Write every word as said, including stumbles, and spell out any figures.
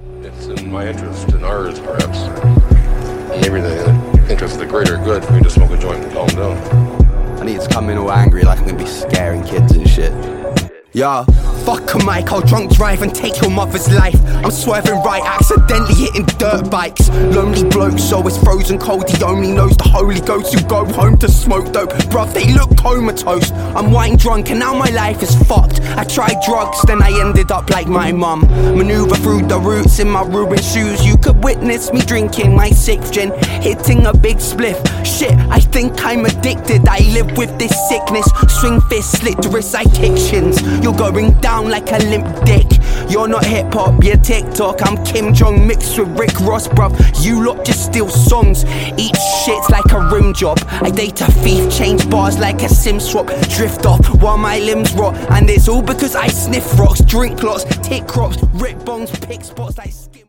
It's in my interest, in ours perhaps, maybe the interest of the greater good for me to smoke a joint and calm down. I need to come in all angry like I'm gonna be scaring kids and shit. Yeah, fuck a mic, I'll drunk drive and take your mother's life. I'm swerving right, accidentally hitting dirt bikes. Lonely bloke, so it's frozen cold. He only knows the Holy Ghost who go home to smoke dope. Bruv, they look comatose. I'm wine drunk and now my life is fucked. I tried drugs, then I ended up like my mum. Maneuver through the roots in my ruined shoes. You could witness me drinking my sixth gin, hitting a big spliff. Shit, I think I'm addicted. I live with this sickness. Swing fist, slit wrists, I kick shins. You're going down like a limp dick. You're not hip-hop, you're TikTok. I'm Kim Jong mixed with Rick Ross, bruv. You lot just steal songs. Eat shit's like a rim job. I date a thief, change bars like a sim swap. Drift off while my limbs rot. And it's all because I sniff rocks, drink lots, tick crops, rip bongs, pick spots like skim.